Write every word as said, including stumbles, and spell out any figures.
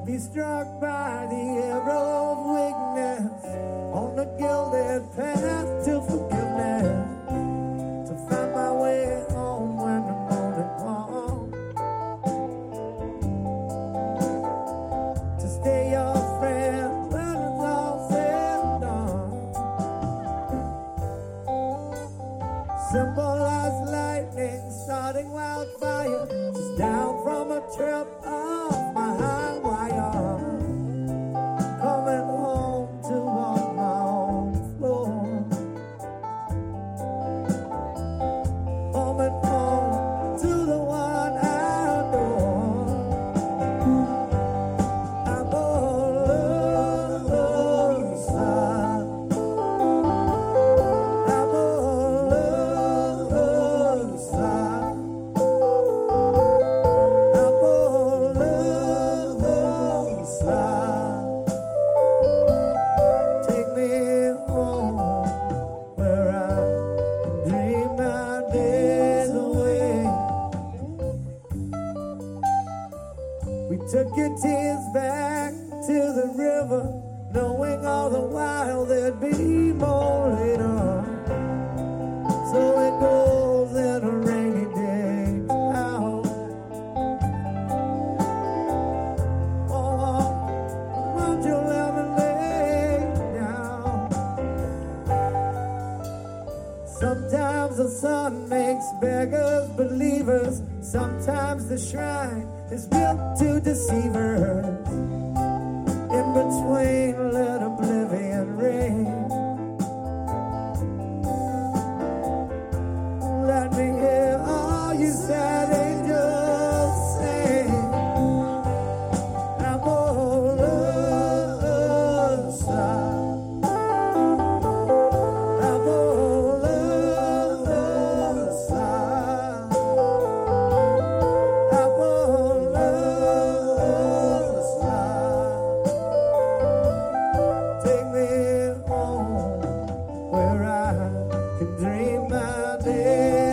be struck by the arrow of weakness on the gilded path to forgiveness, to find my way home when the morning comes, to stay your friend when it's all said and done. Simple as lightning, starting wildfire, just down from a trip off my high wire, coming home to walk my own floor, coming home to the one I adore. I'm all loser. I'm all loser. I'm all loser. Take me home where I can dream my days away. We took your tears back to the river, knowing all the while there'd be more later. So it goes in a rainy day town. Oh, won't you let me lay down? Sometimes the sun makes beggars believers. Sometimes the shrine is built to deceivers. In between, let oblivion reign. Let me hear all you sad angels sing. I'm all loser. I'm all loser. I'm all loser. Take me home where I can dream my day